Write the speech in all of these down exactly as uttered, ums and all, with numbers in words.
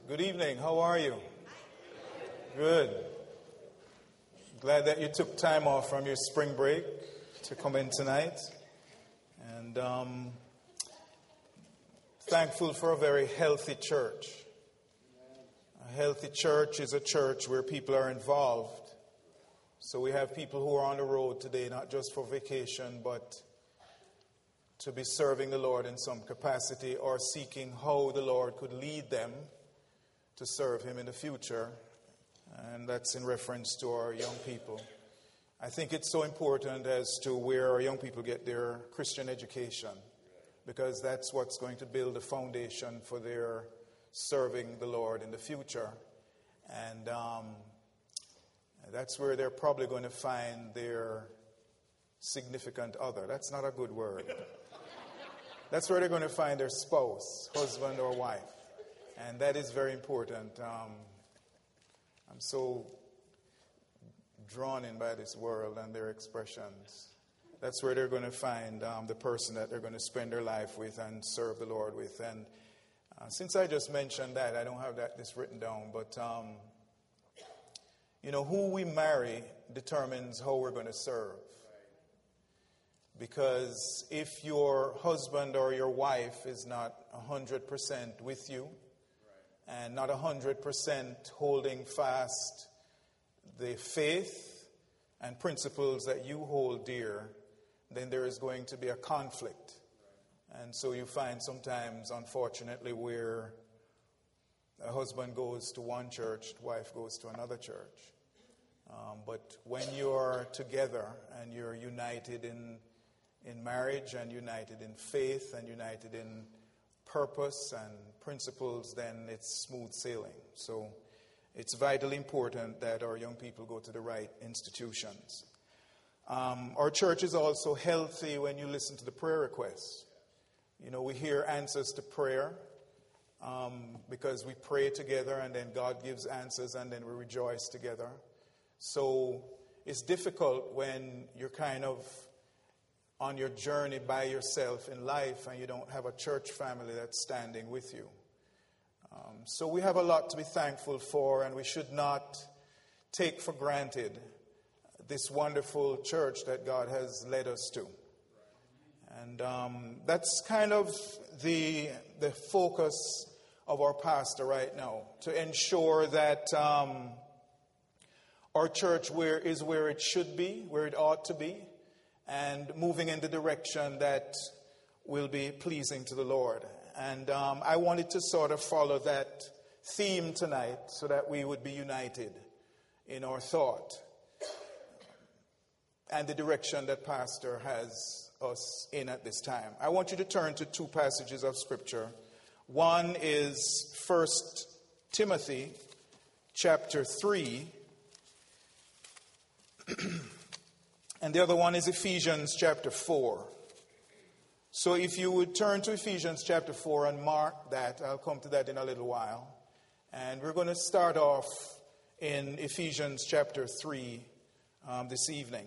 Good evening. How are you? Good. Glad that you took time off from your spring break to come in tonight. And um, thankful for a very healthy church. A healthy church is a church where people are involved. So we have people who are on the road today, not just for vacation, but to be serving the Lord in some capacity or seeking how the Lord could lead them to serve Him in the future. And that's in reference to our young people. I think it's so important as to where our young people get their Christian education, because that's what's going to build a foundation for their serving the Lord in the future. And um, that's where they're probably going to find their significant other. That's not a good word. That's where they're going to find their spouse, husband or wife. And that is very important. Um, I'm so drawn in by this world and their expressions. That's where they're going to find um, the person that they're going to spend their life with and serve the Lord with. And uh, since I just mentioned that, I don't have that this written down, but um, you know, who we marry determines how we're going to serve. Because if your husband or your wife is not one hundred percent with you, and not one hundred percent holding fast the faith and principles that you hold dear, then there is going to be a conflict. And so you find sometimes, unfortunately, where a husband goes to one church, the wife goes to another church. Um, but when you're together and you're united in, in marriage and united in faith and united in purpose and principles, then it's smooth sailing. So it's vitally important that our young people go to the right institutions. Um, our church is also healthy when you listen to the prayer requests. You know, we hear answers to prayer um, because we pray together and then God gives answers and then we rejoice together. So it's difficult when you're kind of on your journey by yourself in life and you don't have a church family that's standing with you. Um, so we have a lot to be thankful for, and we should not take for granted this wonderful church that God has led us to. And um, that's kind of the, the focus of our pastor right now, to ensure that um, our church where is where it should be, where it ought to be, and moving in the direction that will be pleasing to the Lord. And um, I wanted to sort of follow that theme tonight so that we would be united in our thought and the direction that Pastor has us in at this time. I want you to turn to two passages of Scripture. One is First Timothy chapter three, and the other one is Ephesians chapter four. So if you would turn to Ephesians chapter four and mark that, I'll come to that in a little while. And we're going to start off in Ephesians chapter three um, this evening.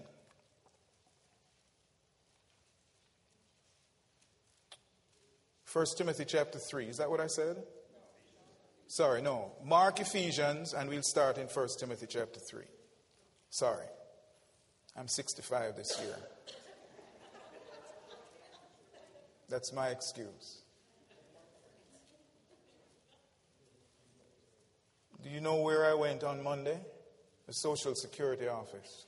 First Timothy chapter three, is that what I said? Sorry, no. Mark Ephesians and we'll start in First Timothy chapter three. Sorry. I'm sixty-five this year. That's my excuse. Do you know where I went on Monday? The Social Security office.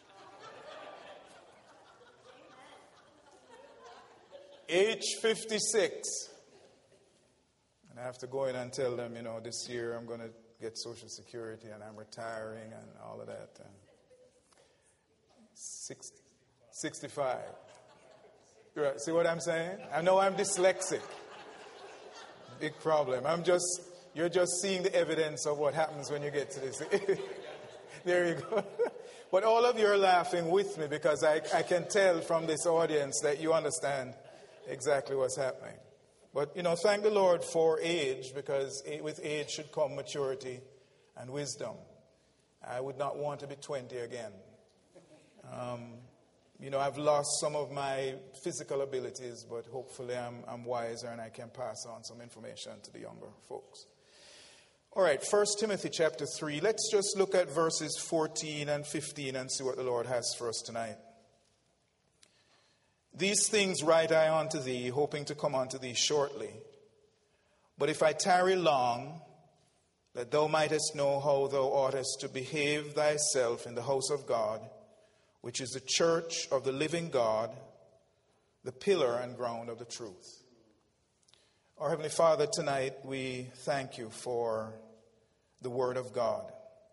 Age fifty-six. And I have to go in and tell them, you know, this year I'm going to get Social Security and I'm retiring and all of that. And sixty, sixty-five. Right, see what I'm saying? I know I'm dyslexic. Big problem. I'm just, you're just seeing the evidence of what happens when you get to this. There you go. But all of you are laughing with me because I, I can tell from this audience that you understand exactly what's happening. But, you know, thank the Lord for age, because with age should come maturity and wisdom. I would not want to be twenty again. Um, you know, I've lost some of my physical abilities, but hopefully I'm, I'm wiser and I can pass on some information to the younger folks. All right, First Timothy chapter three. Let's just look at verses fourteen and fifteen and see what the Lord has for us tonight. These things write I unto thee, hoping to come unto thee shortly. But if I tarry long, that thou mightest know how thou oughtest to behave thyself in the house of God, which is the church of the living God, the pillar and ground of the truth. Our Heavenly Father, tonight we thank you for the Word of God.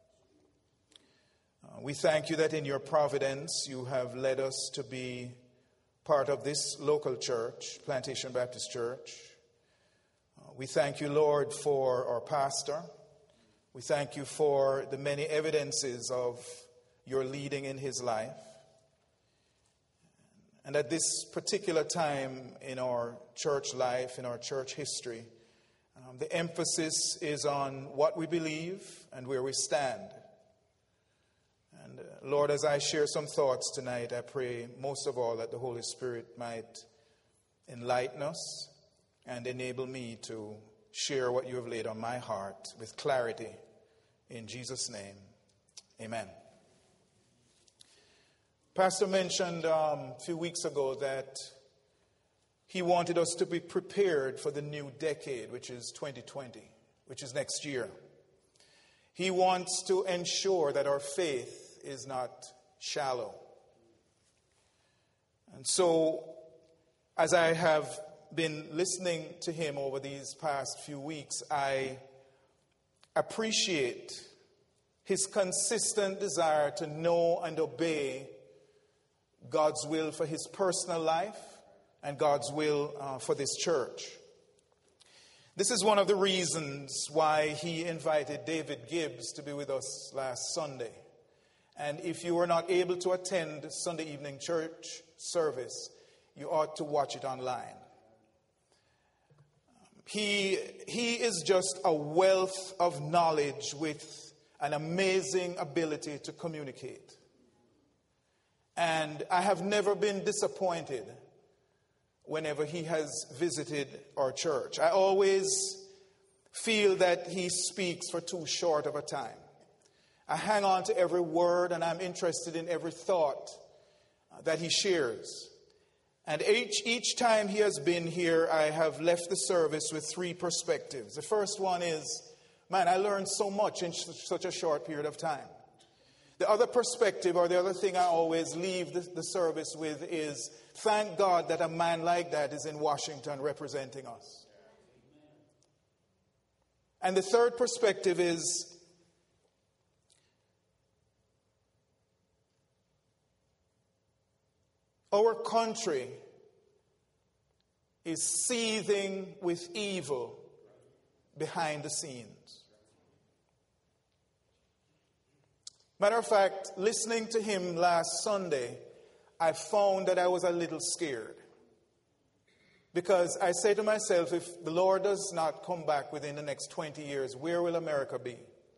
Uh, we thank you that in your providence you have led us to be part of this local church, Plantation Baptist Church. Uh, we thank you, Lord, for our pastor. We thank you for the many evidences of your leading in his life. And at this particular time in our church life, in our church history, um, the emphasis is on what we believe and where we stand. And uh, Lord, as I share some thoughts tonight, I pray most of all that the Holy Spirit might enlighten us and enable me to share what you have laid on my heart with clarity. In Jesus' name, amen. Pastor mentioned um, a few weeks ago that he wanted us to be prepared for the new decade, which is twenty twenty, which is next year. He wants to ensure that our faith is not shallow. And so, as I have been listening to him over these past few weeks, I appreciate his consistent desire to know and obey God's will for his personal life and God's will uh, for this church. This is one of the reasons why he invited David Gibbs to be with us last Sunday. And if you were not able to attend Sunday evening church service, you ought to watch it online. He, he is just a wealth of knowledge with an amazing ability to communicate. And I have never been disappointed whenever he has visited our church. I always feel that he speaks for too short of a time. I hang on to every word and I'm interested in every thought that he shares. And each, each time he has been here, I have left the service with three perspectives. The first one is, man, I learned so much in such a short period of time. The other perspective, or the other thing I always leave the, the service with is, thank God that a man like that is in Washington representing us. And the third perspective is, our country is seething with evil behind the scenes. Matter of fact, listening to him last Sunday, I found that I was a little scared. Because I say to myself, if the Lord does not come back within the next twenty years, where will America be?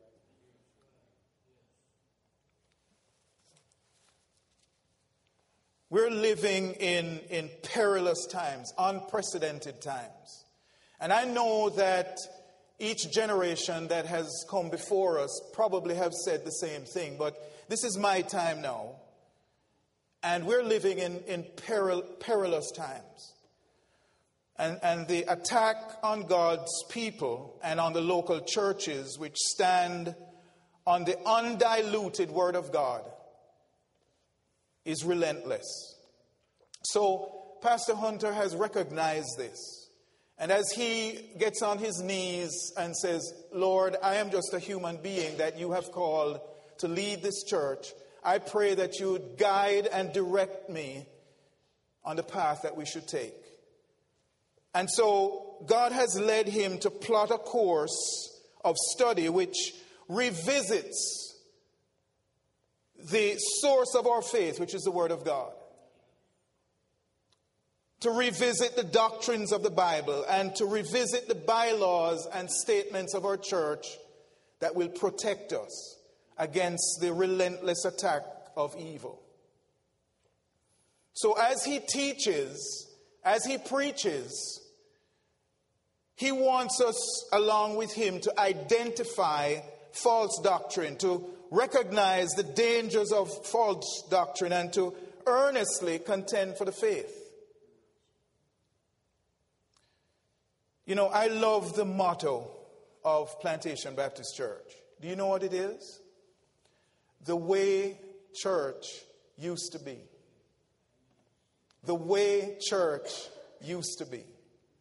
We're living in, in perilous times, unprecedented times. And I know that each generation that has come before us probably have said the same thing, but this is my time now. And we're living in, in peril, perilous times. And, and the attack on God's people and on the local churches which stand on the undiluted Word of God is relentless. So Pastor Hunter has recognized this. And as he gets on his knees and says, Lord, I am just a human being that you have called to lead this church, I pray that you would guide and direct me on the path that we should take. And so God has led him to plot a course of study which revisits the source of our faith, which is the Word of God. To revisit the doctrines of the Bible and to revisit the bylaws and statements of our church that will protect us against the relentless attack of evil. So as he teaches, as he preaches, He wants us, along with him, to identify false doctrine, to recognize the dangers of false doctrine, and to earnestly contend for the faith. You know, I love the motto of Plantation Baptist Church. Do you know what it is? The way church used to be. The way church used to be.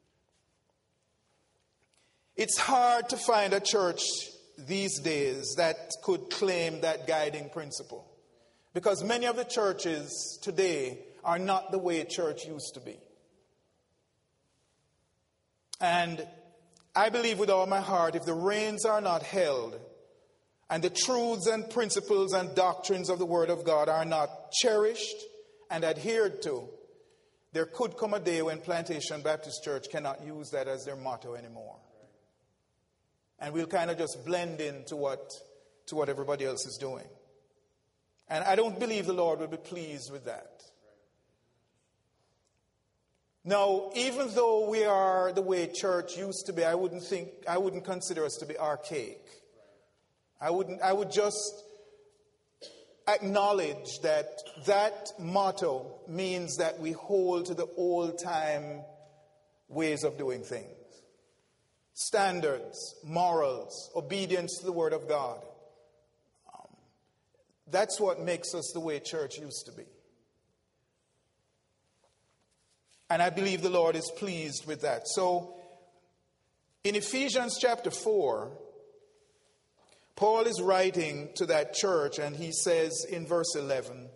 It's hard to find a church these days that could claim that guiding principle, because many of the churches today are not the way church used to be. And I believe with all my heart, if the reins are not held and the truths and principles and doctrines of the Word of God are not cherished and adhered to, there could come a day when Plantation Baptist Church cannot use that as their motto anymore. And we'll kind of just blend into what, to what everybody else is doing. And I don't believe the Lord will be pleased with that. Now, even though we are the way church used to be, I wouldn't think, I wouldn't consider us to be archaic. I wouldn't, I would just acknowledge that that motto means that we hold to the old-time ways of doing things. Standards, morals, obedience to the Word of God. Um, that's what makes us the way church used to be. And I believe the Lord is pleased with that. So, in Ephesians chapter four, Paul is writing to that church, and he says in verse eleven,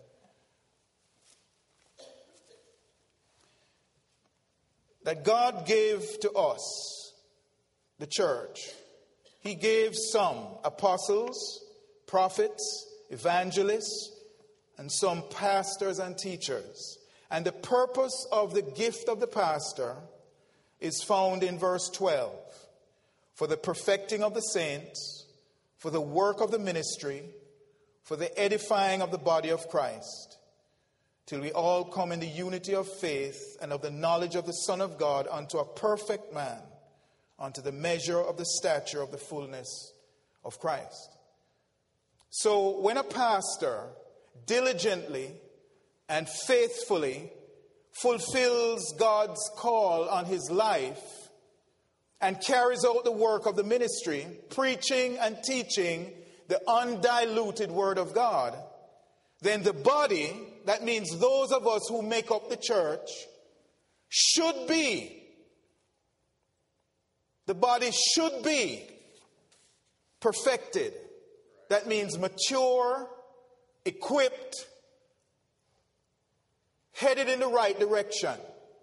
that God gave to us, the church, he gave some apostles, prophets, evangelists, and some pastors and teachers. And the purpose of the gift of the pastor is found in verse twelve. For the perfecting of the saints, for the work of the ministry, for the edifying of the body of Christ, till we all come in the unity of faith and of the knowledge of the Son of God, unto a perfect man, unto the measure of the stature of the fullness of Christ. So when a pastor diligently and faithfully fulfills God's call on his life and carries out the work of the ministry, preaching and teaching the undiluted Word of God, then the body, that means those of us who make up the church, should be, the body should be perfected. That means mature, equipped, headed in the right direction.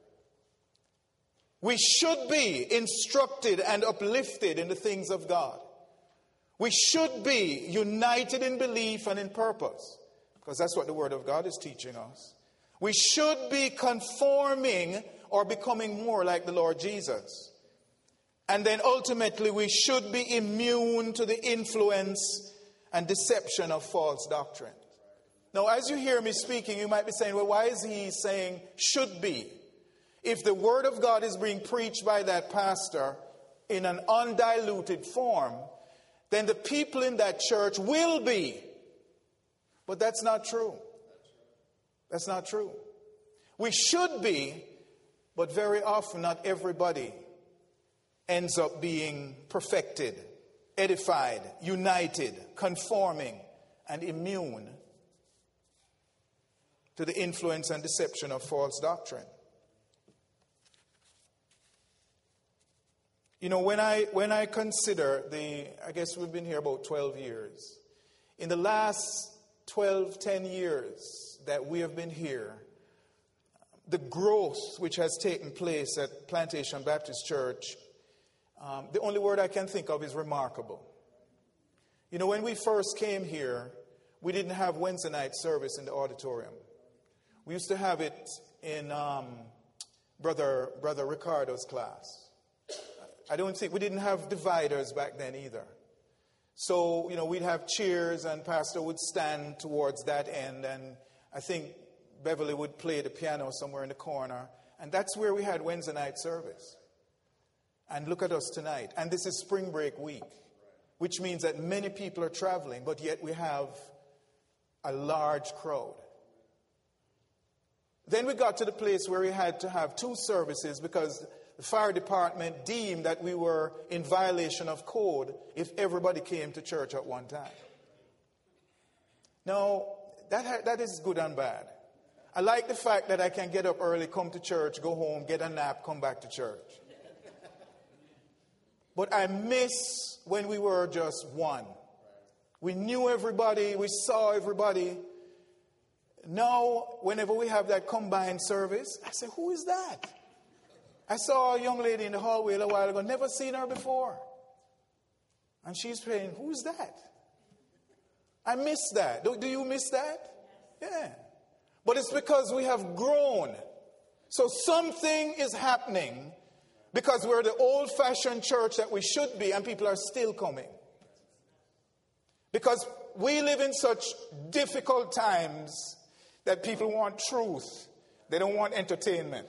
We should be instructed and uplifted in the things of God. We should be united in belief and in purpose, because that's what the Word of God is teaching us. We should be conforming or becoming more like the Lord Jesus. And then ultimately we should be immune to the influence and deception of false doctrine. Now, as you hear me speaking, you might be saying, well, why is he saying should be? If the Word of God is being preached by that pastor in an undiluted form, then the people in that church will be. But that's not true. That's not true. We should be, but very often not everybody ends up being perfected, edified, united, conforming, and immune to the influence and deception of false doctrine. You know, when I when I consider the, I guess we've been here about twelve years. In the last twelve, ten years that we have been here, the growth which has taken place at Plantation Baptist Church, um, the only word I can think of is remarkable. You know, when we first came here, we didn't have Wednesday night service in the auditorium. We used to have it in um, Brother Brother Ricardo's class. I don't think, we didn't have dividers back then either. So, you know, we'd have chairs and pastor would stand towards that end, and I think Beverly would play the piano somewhere in the corner, and that's where we had Wednesday night service. And look at us tonight. And this is spring break week, which means that many people are traveling, but yet we have a large crowd. Then we got to the place where we had to have two services because the fire department deemed that we were in violation of code if everybody came to church at one time. Now, that, ha- that is good and bad. I like the fact that I can get up early, come to church, go home, get a nap, come back to church. But I miss when we were just one. We knew everybody, we saw everybody. Now, whenever we have that combined service, I say, who is that? I saw a young lady in the hallway a while ago, never seen her before. And she's saying, who is that? I miss that. Do, do you miss that? Yeah. But it's because we have grown. So something is happening because we're the old-fashioned church that we should be, and people are still coming. Because we live in such difficult times that people want truth. They don't want entertainment.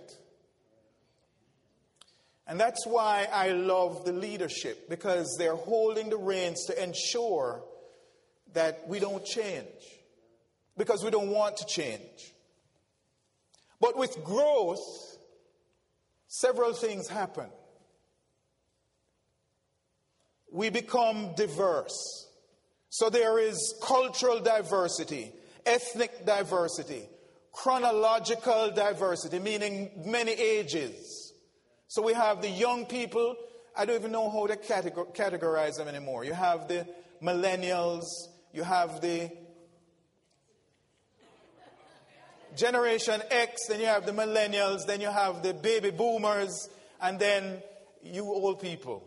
And that's why I love the leadership, because they're holding the reins to ensure that we don't change, because we don't want to change. But with growth, several things happen. We become diverse. So there is cultural diversity, ethnic diversity, chronological diversity, meaning many ages. So we have the young people. I don't even know how to categor- categorize them anymore. You have the millennials. You have the Generation X. Then you have the millennials. Then you have the baby boomers. And then you old people.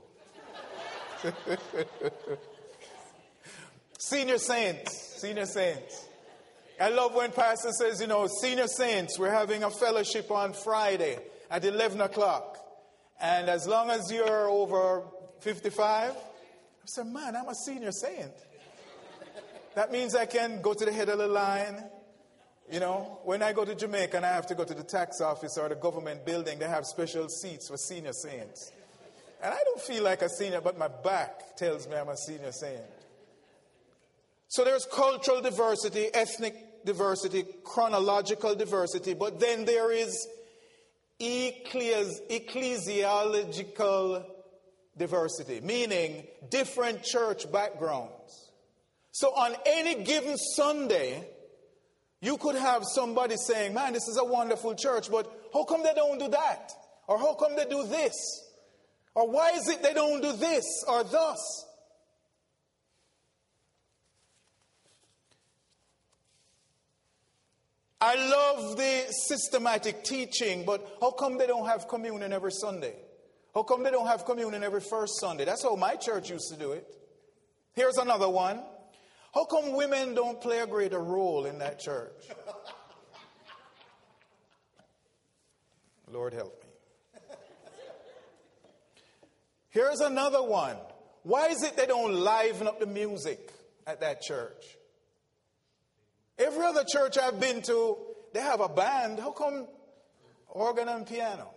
Senior saints. Senior saints. I love when Pastor says, you know, senior saints, we're having a fellowship on Friday at eleven o'clock. And as long as you're over fifty-five, I said, man, I'm a senior saint. That means I can go to the head of the line. You know, when I go to Jamaica and I have to go to the tax office or the government building, they have special seats for senior saints. And I don't feel like a senior, but my back tells me I'm a senior saint. So there's cultural diversity, ethnic diversity, chronological diversity, but then there is Ecclesi- ecclesiological diversity, meaning different church backgrounds. So on any given Sunday, you could have somebody saying, man, this is a wonderful church, but how come they don't do that? Or how come they do this? Or why is it they don't do this or thus? I love the systematic teaching, but how come they don't have communion every Sunday? How come they don't have communion every first Sunday? That's how my church used to do it. Here's another one. How come women don't play a greater role in that church? Lord help me. Here's another one. Why is it they don't liven up the music at that church? Every other church I've been to, they have a band. How come organ and piano?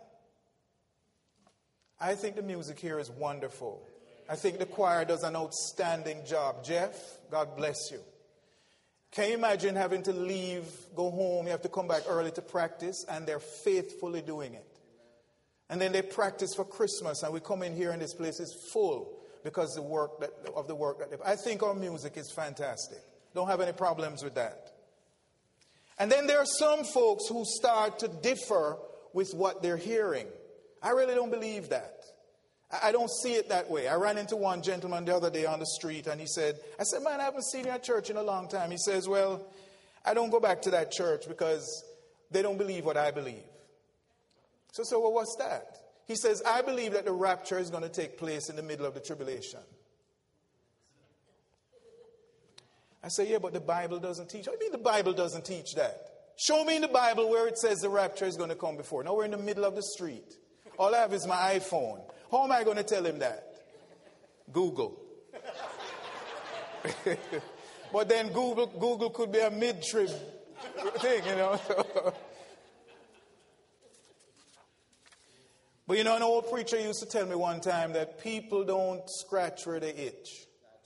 I think the music here is wonderful. I think the choir does an outstanding job. Jeff, God bless you. Can you imagine having to leave, go home, you have to come back early to practice, and they're faithfully doing it. And then they practice for Christmas, and we come in here and this place is full because the work that, of the work that they... I think our music is fantastic. Don't have any problems with that. And then there are some folks who start to differ with what they're hearing. I really don't believe that. I don't see it that way. I ran into one gentleman the other day on the street, and he said, I said, man, I haven't seen you at church in a long time. He says, well, I don't go back to that church because they don't believe what I believe. So I said, well, what's that? He says, I believe that the rapture is going to take place in the middle of the tribulation. I say, yeah, but the Bible doesn't teach. What do you mean the Bible doesn't teach that? Show me in the Bible where it says the rapture is going to come before. Now we're in the middle of the street. All I have is my iPhone. How am I going to tell him that? Google. But then Google, Google could be a mid-trib thing, you know. But you know, an old preacher used to tell me one time that people don't scratch where they itch.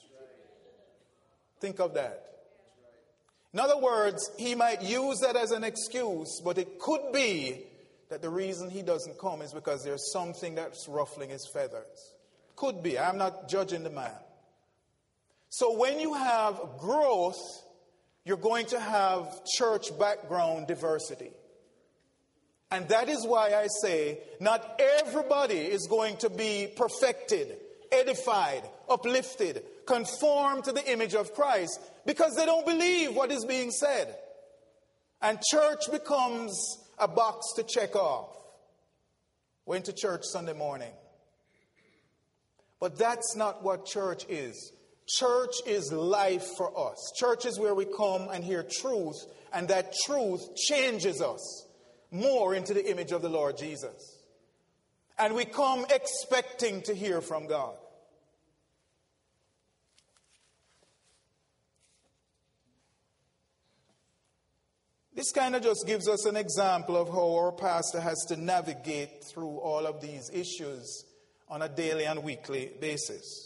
Think of that. In other words, he might use that as an excuse, but it could be that the reason he doesn't come is because there's something that's ruffling his feathers. Could be. I'm not judging the man. So when you have growth, you're going to have church background diversity. And that is why I say not everybody is going to be perfected, edified, uplifted, conformed to the image of Christ, because they don't believe what is being said. And church becomes a box to check off. Went to church Sunday morning. But that's not what church is. Church is life for us. Church is where we come and hear truth, and that truth changes us more into the image of the Lord Jesus. And we come expecting to hear from God. This kind of just gives us an example of how our pastor has to navigate through all of these issues on a daily and weekly basis.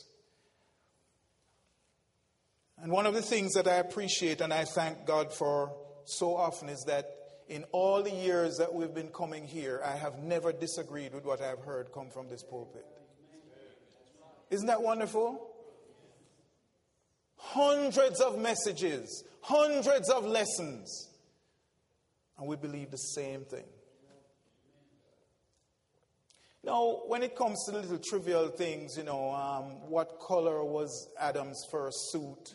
And one of the things that I appreciate and I thank God for so often is that in all the years that we've been coming here, I have never disagreed with what I've heard come from this pulpit. Isn't that wonderful? Hundreds of messages, hundreds of lessons, and we believe the same thing. Now, when it comes to the little trivial things, you know, um, what color was Adam's first suit?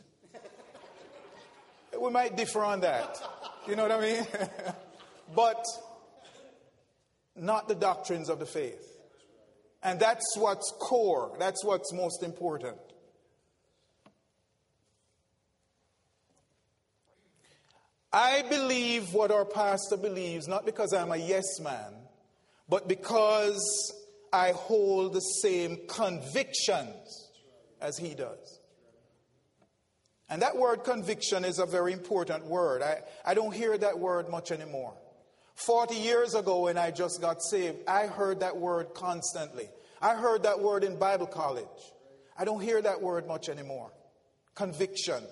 We might differ on that. You know what I mean? But not the doctrines of the faith. And that's what's core. That's what's most important. I believe what our pastor believes, not because I'm a yes man, but because I hold the same convictions as he does. And that word conviction is a very important word. I, I don't hear that word much anymore. Forty years ago when I just got saved, I heard that word constantly. I heard that word in Bible college. I don't hear that word much anymore. Conviction.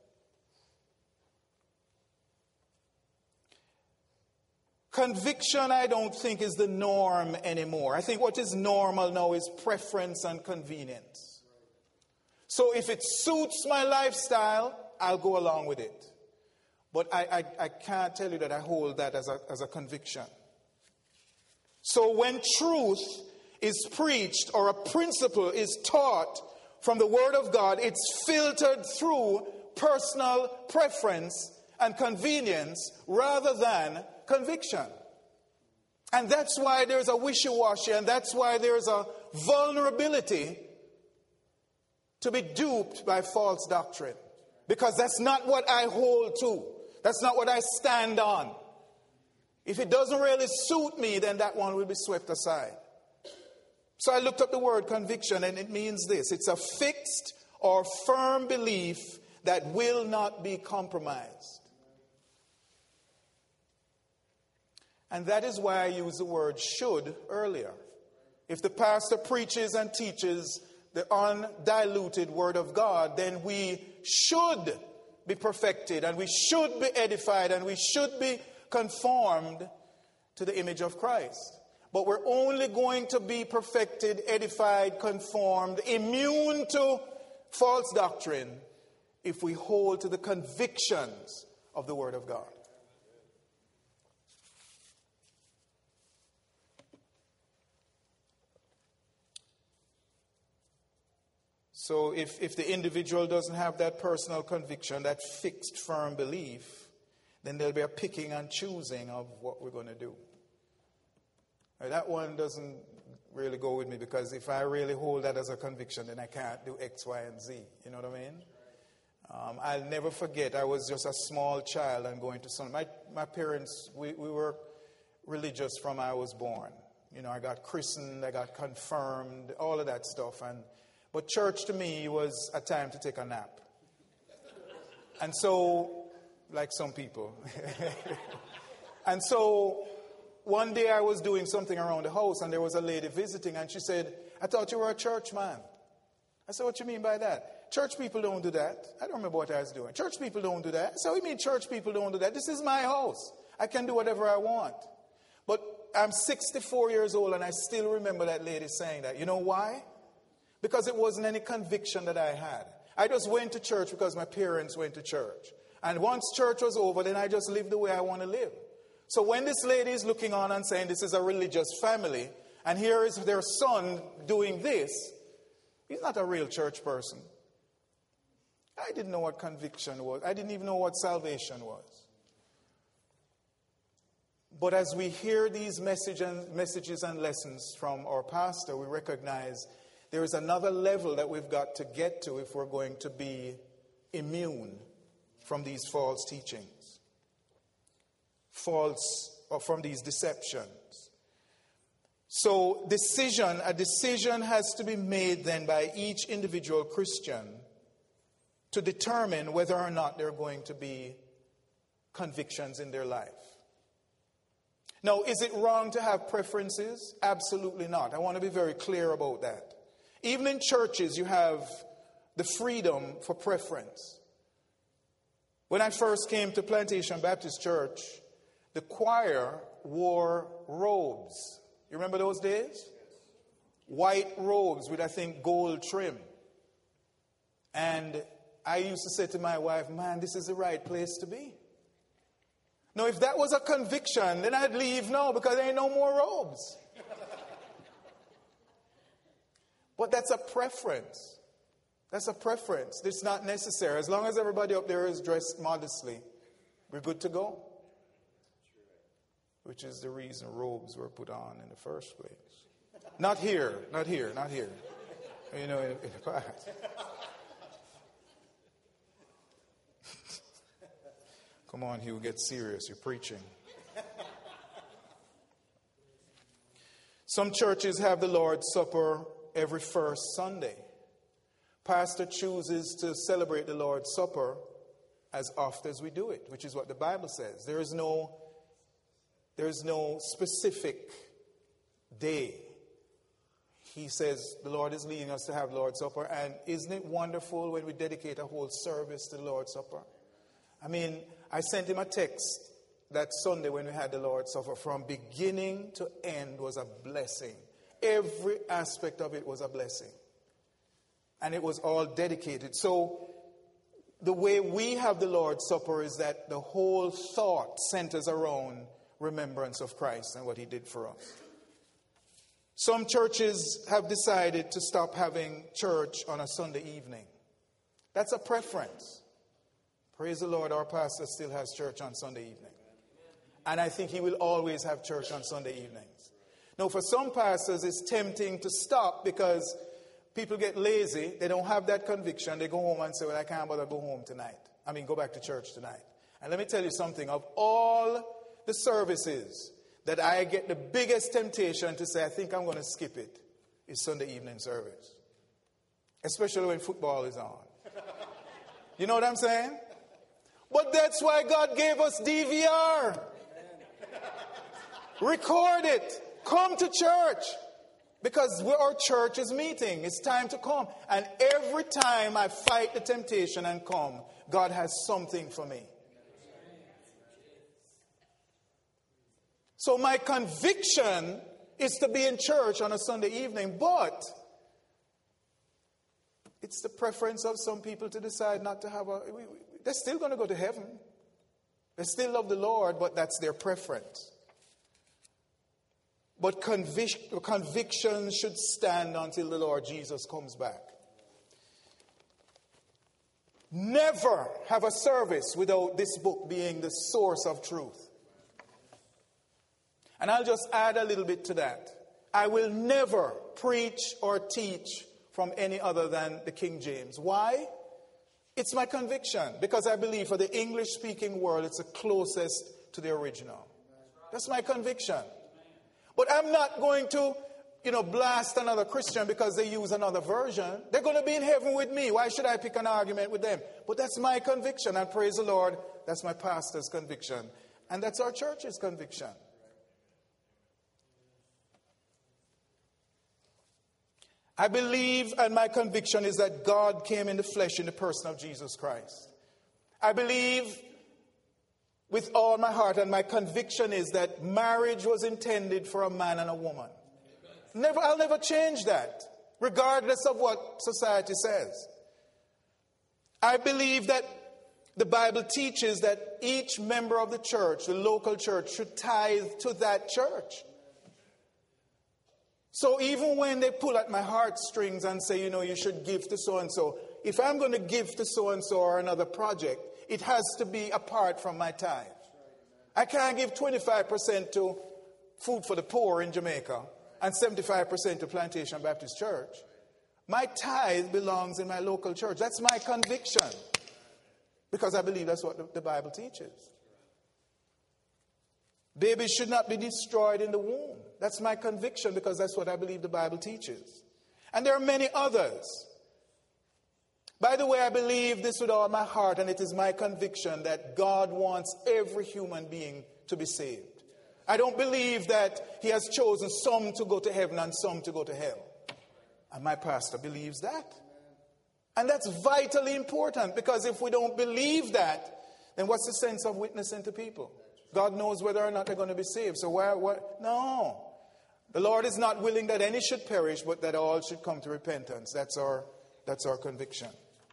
Conviction, I don't think, is the norm anymore. I think what is normal now is preference and convenience. So if it suits my lifestyle, I'll go along with it. But I, I, I can't tell you that I hold that as a, as a conviction. So when truth is preached or a principle is taught from the Word of God, it's filtered through personal preference and convenience rather than conviction. And that's why there's a wishy-washy, and that's why there's a vulnerability to be duped by false doctrine. Because that's not what I hold to. That's not what I stand on. If it doesn't really suit me, then that one will be swept aside. So I looked up the word conviction, and it means this. It's a fixed or firm belief that will not be compromised. And that is why I used the word should earlier. If the pastor preaches and teaches the undiluted Word of God, then we should be perfected, and we should be edified, and we should be conformed to the image of Christ. But we're only going to be perfected, edified, conformed, immune to false doctrine if we hold to the convictions of the Word of God. So if, if the individual doesn't have that personal conviction, that fixed, firm belief, then there'll be a picking and choosing of what we're going to do. Now, that one doesn't really go with me, because if I really hold that as a conviction, then I can't do X, Y, and Z. You know what I mean? Um, I'll never forget, I was just a small child and going to some... My, my parents, we, we were religious from I was born. You know, I got christened, I got confirmed, all of that stuff. And But church to me was a time to take a nap. And so, like some people. And so, one day I was doing something around the house and there was a lady visiting and she said, I thought you were a church man. I said, what you mean by that? Church people don't do that. I don't remember what I was doing. Church people don't do that. I said, what do you mean church people don't do that? This is my house. I can do whatever I want. But I'm sixty-four years old and I still remember that lady saying that. You know why? Because it wasn't any conviction that I had. I just went to church because my parents went to church. And once church was over, then I just lived the way I want to live. So when this lady is looking on and saying this is a religious family, and here is their son doing this, he's not a real church person. I didn't know what conviction was. I didn't even know what salvation was. But as we hear these message and, messages and lessons from our pastor, we recognize there is another level that we've got to get to if we're going to be immune from these false teachings, false, or from these deceptions. So decision, a decision has to be made then by each individual Christian to determine whether or not there are going to be convictions in their life. Now, is it wrong to have preferences? Absolutely not. I want to be very clear about that. Even in churches, you have the freedom for preference. When I first came to Plantation Baptist Church, the choir wore robes. You remember those days? White robes with, I think, gold trim. And I used to say to my wife, man, this is the right place to be. Now, if that was a conviction, then I'd leave now because there ain't no more robes. But that's a preference. That's a preference. It's not necessary. As long as everybody up there is dressed modestly, we're good to go. Which is the reason robes were put on in the first place. Not here, not here, not here. You know, in, in the past. Come on, Hugh, get serious. You're preaching. Some churches have the Lord's Supper every first Sunday. Pastor chooses to celebrate the Lord's Supper as often as we do it, which is what the Bible says. There is no, there is no specific day. He says the Lord is leading us to have Lord's Supper. And isn't it wonderful when we dedicate a whole service to the Lord's Supper? I mean, I sent him a text that Sunday when we had the Lord's Supper. From beginning to end was a blessing. Every aspect of it was a blessing. And it was all dedicated. So the way we have the Lord's Supper is that the whole thought centers around remembrance of Christ and what he did for us. Some churches have decided to stop having church on a Sunday evening. That's a preference. Praise the Lord, our pastor still has church on Sunday evening. And I think he will always have church on Sunday evenings. Now, for some pastors, it's tempting to stop because people get lazy. They don't have that conviction. They go home and say, well, I can't bother go home tonight. I mean, go back to church tonight. And let me tell you something. Of all the services that I get the biggest temptation to say, I think I'm going to skip it, is Sunday evening service. Especially when football is on. You know what I'm saying? But that's why God gave us D V R. Record it. Come to church. Because our church is meeting. It's time to come. And every time I fight the temptation and come, God has something for me. So my conviction is to be in church on a Sunday evening, but it's the preference of some people to decide not to have a... They're still going to go to heaven. They still love the Lord, but that's their preference. But convic- conviction should stand until the Lord Jesus comes back. Never have a service without this book being the source of truth. And I'll just add a little bit to that. I will never preach or teach from any other than the King James. Why? It's my conviction, because I believe for the English-speaking world, it's the closest to the original. That's my conviction. But I'm not going to, you know, blast another Christian because they use another version. They're going to be in heaven with me. Why should I pick an argument with them? But that's my conviction, and praise the Lord, that's my pastor's conviction. And that's our church's conviction. I believe, and my conviction is that God came in the flesh in the person of Jesus Christ. I believe with all my heart, and my conviction is that marriage was intended for a man and a woman. Never, I'll never change that, regardless of what society says. I believe that the Bible teaches that each member of the church, the local church, should tithe to that church. So even when they pull at my heartstrings and say, you know, you should give to so-and-so, if I'm going to give to so-and-so or another project, it has to be apart from my tithe. I can't give twenty-five percent to Food for the Poor in Jamaica and seventy-five percent to Plantation Baptist Church. My tithe belongs in my local church. That's my conviction. Because I believe that's what the, the Bible teaches. Babies should not be destroyed in the womb. That's my conviction because that's what I believe the Bible teaches. And there are many others. By the way, I believe this with all my heart, and it is my conviction that God wants every human being to be saved. I don't believe that he has chosen some to go to heaven and some to go to hell. And my pastor believes that. And that's vitally important, because if we don't believe that, then what's the sense of witnessing to people? God knows whether or not they're going to be saved. So why, why? No. The Lord is not willing that any should perish, but that all should come to repentance. That's our, that's our conviction.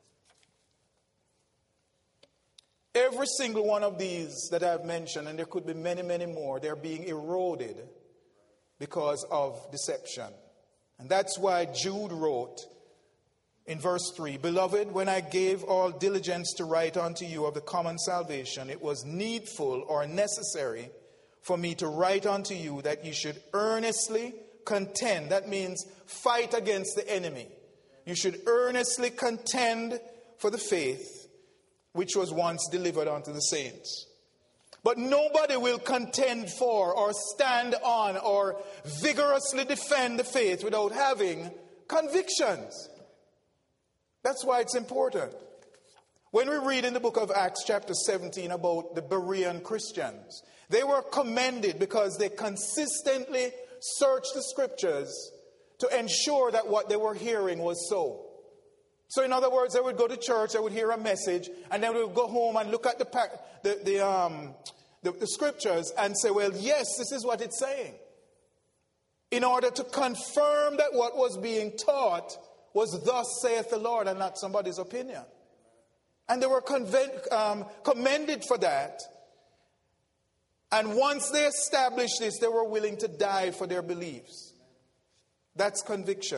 Every single one of these that I've mentioned, and there could be many, many more, they're being eroded because of deception. And that's why Jude wrote in verse three, "Beloved, when I gave all diligence to write unto you of the common salvation, it was needful or necessary for me to write unto you that you should earnestly contend." That means fight against the enemy. You should earnestly contend for the faith which was once delivered unto the saints. But nobody will contend for or stand on or vigorously defend the faith without having convictions. That's why it's important. When we read in the book of Acts chapter seventeen about the Berean Christians, they were commended because they consistently searched the scriptures to ensure that what they were hearing was so. So in other words, they would go to church, they would hear a message, and then they would go home and look at the the the, um, the the scriptures and say, well, yes, this is what it's saying. In order to confirm that what was being taught was thus saith the Lord and not somebody's opinion. And they were conven- um, commended for that. And once they established this, they were willing to die for their beliefs. That's conviction.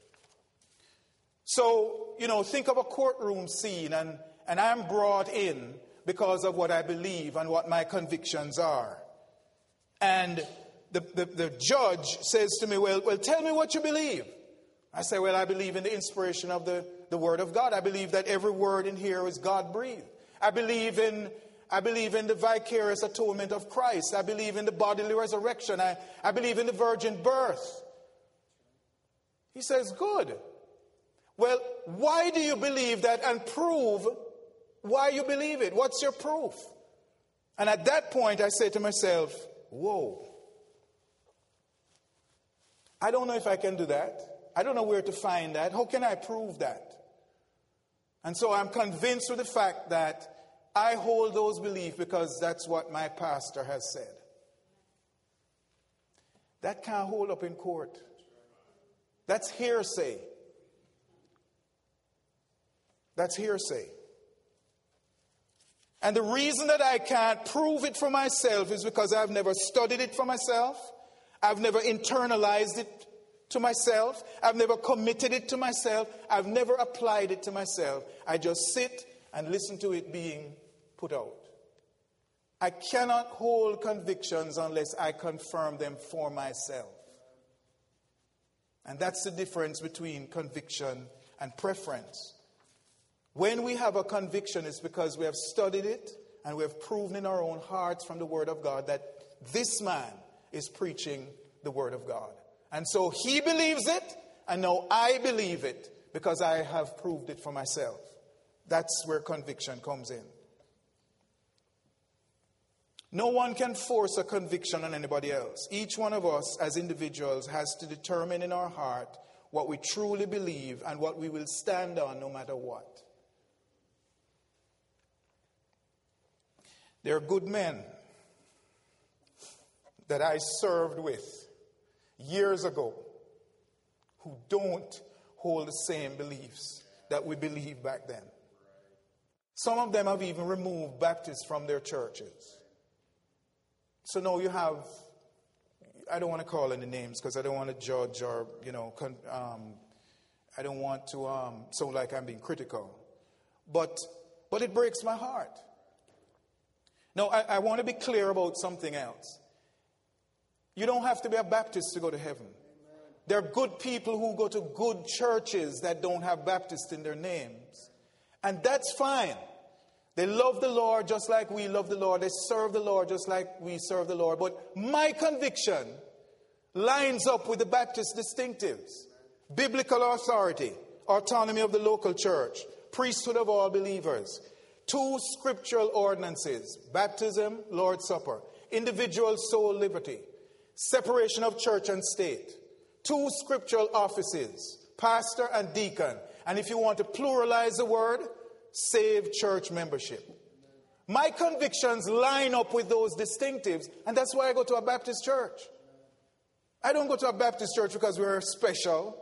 So, you know, think of a courtroom scene, and, and I'm brought in because of what I believe and what my convictions are. And the, the, the judge says to me, well, well, tell me what you believe. I say, well, I believe in the inspiration of the, the Word of God. I believe that every word in here is God-breathed. I believe in I believe in the vicarious atonement of Christ. I believe in the bodily resurrection. I, I believe in the virgin birth. He says, good. Well, why do you believe that, and prove why you believe it? What's your proof? And at that point, I say to myself, whoa. I don't know if I can do that. I don't know where to find that. How can I prove that? And so I'm convinced with the fact that I hold those beliefs because that's what my pastor has said. That can't hold up in court. That's hearsay. That's hearsay. And the reason that I can't prove it for myself is because I've never studied it for myself. I've never internalized it to myself. I've never committed it to myself. I've never applied it to myself. I just sit and listen to it being put out. I cannot hold convictions unless I confirm them for myself. And that's the difference between conviction and preference. When we have a conviction, it's because we have studied it and we have proven in our own hearts from the Word of God that this man is preaching the Word of God. And so he believes it, and now I believe it because I have proved it for myself. That's where conviction comes in. No one can force a conviction on anybody else. Each one of us as individuals has to determine in our heart what we truly believe, and what we will stand on no matter what. There are good men that I served with years ago who don't hold the same beliefs that we believed back then. Some of them have even removed Baptists from their churches. So now you have, I don't want to call any names because I don't want to judge or, you know, con, um, I don't want to um, sound like I'm being critical. But, but it breaks my heart. Now, I, I want to be clear about something else. You don't have to be a Baptist to go to heaven. There are good people who go to good churches that don't have Baptist in their names. And that's fine. They love the Lord just like we love the Lord. They serve the Lord just like we serve the Lord. But my conviction lines up with the Baptist distinctives. Biblical authority, autonomy of the local church, priesthood of all believers, two scriptural ordinances, baptism, Lord's Supper, individual soul liberty, separation of church and state, two scriptural offices, pastor and deacon, and if you want to pluralize the word, saved church membership. My convictions line up with those distinctives, and that's why I go to a Baptist church. I don't go to a Baptist church because we're special.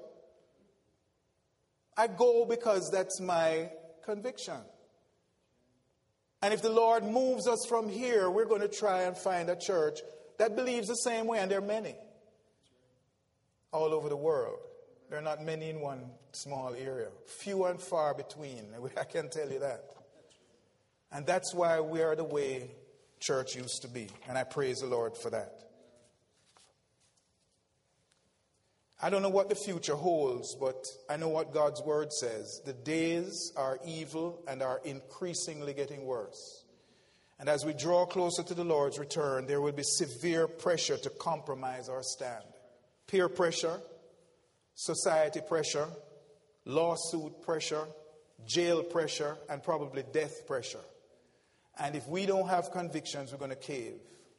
I go because that's my conviction. And if the Lord moves us from here, we're going to try and find a church that believes the same way, and there are many all over the world. There are not many in one small area. Few and far between, I can tell you that. And that's why we are the way church used to be. And I praise the Lord for that. I don't know what the future holds, but I know what God's word says. The days are evil and are increasingly getting worse. And as we draw closer to the Lord's return, there will be severe pressure to compromise our stand. Peer pressure, society pressure, lawsuit pressure, jail pressure, and probably death pressure. And if we don't have convictions, we're going to cave.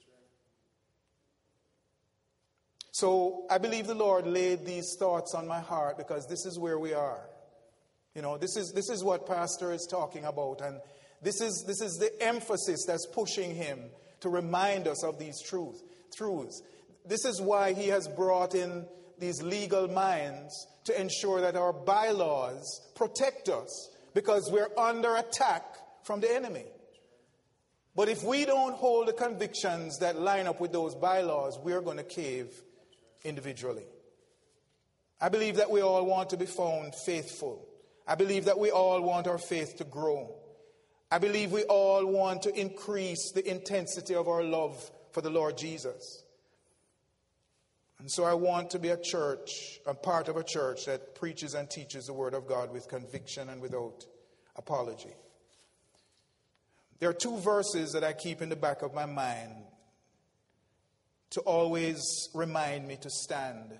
So I believe the Lord laid these thoughts on my heart because this is where we are. You know, this is this is what Pastor is talking about, and this is this is the emphasis that's pushing him to remind us of these truth, truths. This is why he has brought in these legal minds to ensure that our bylaws protect us because we're under attack from the enemy. But if we don't hold the convictions that line up with those bylaws, we're going to cave individually. I believe that we all want to be found faithful. I believe that we all want our faith to grow. I believe we all want to increase the intensity of our love for the Lord Jesus. And so I want to be a church, a part of a church that preaches and teaches the Word of God with conviction and without apology. There are two verses that I keep in the back of my mind to always remind me to stand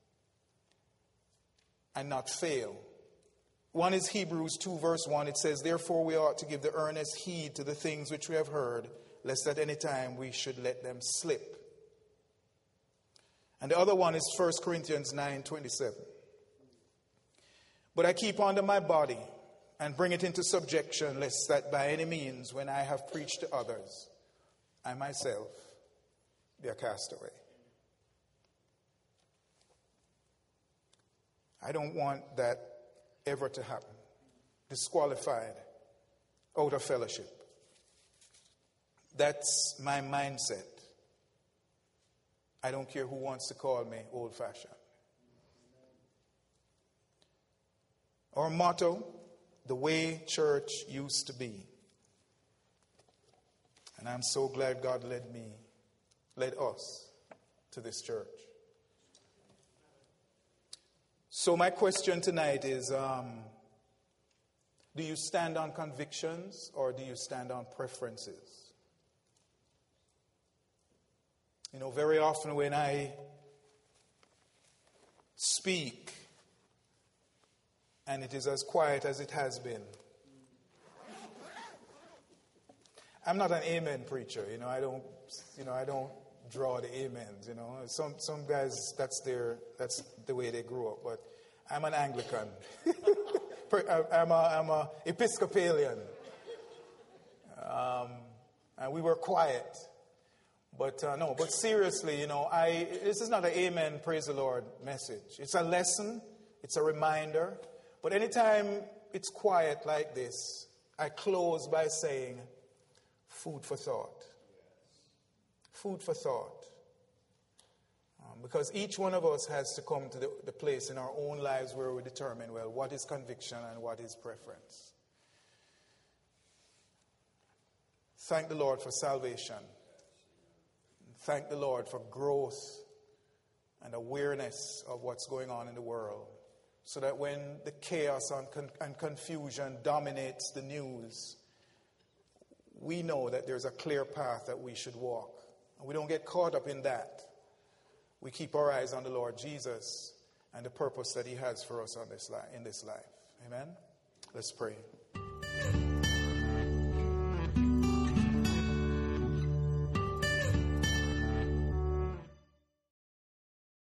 and not fail. One is Hebrews two verse one. It says, "Therefore we ought to give the earnest heed to the things which we have heard, lest at any time we should let them slip." And the other one is First Corinthians nine twenty-seven. "But I keep under my body and bring it into subjection, lest that by any means, when I have preached to others, I myself be a castaway." I don't want that ever to happen. Disqualified, out of fellowship. That's my mindset. I don't care who wants to call me old-fashioned. Our motto, the way church used to be. And I'm so glad God led me, led us to this church. So my question tonight is, um, do you stand on convictions or do you stand on preferences? You know, very often when I speak, and it is as quiet as it has been, I'm not an amen preacher, you know, I don't, you know, I don't draw the amens, you know. Some some guys, that's their, that's the way they grew up, but I'm an Anglican. I'm a, I'm a Episcopalian. Um, and we were quiet. But uh, no, but seriously, you know, I this is not an amen, praise the Lord message. It's a lesson. It's a reminder. But anytime it's quiet like this, I close by saying, food for thought. Food for thought. Um, because each one of us has to come to the, the place in our own lives where we determine, well, what is conviction and what is preference. Thank the Lord for salvation. Thank the Lord for growth and awareness of what's going on in the world. So that when the chaos and, con- and confusion dominates the news, we know that there's a clear path that we should walk. And we don't get caught up in that. We keep our eyes on the Lord Jesus and the purpose that he has for us on this li- in this life. Amen? Let's pray.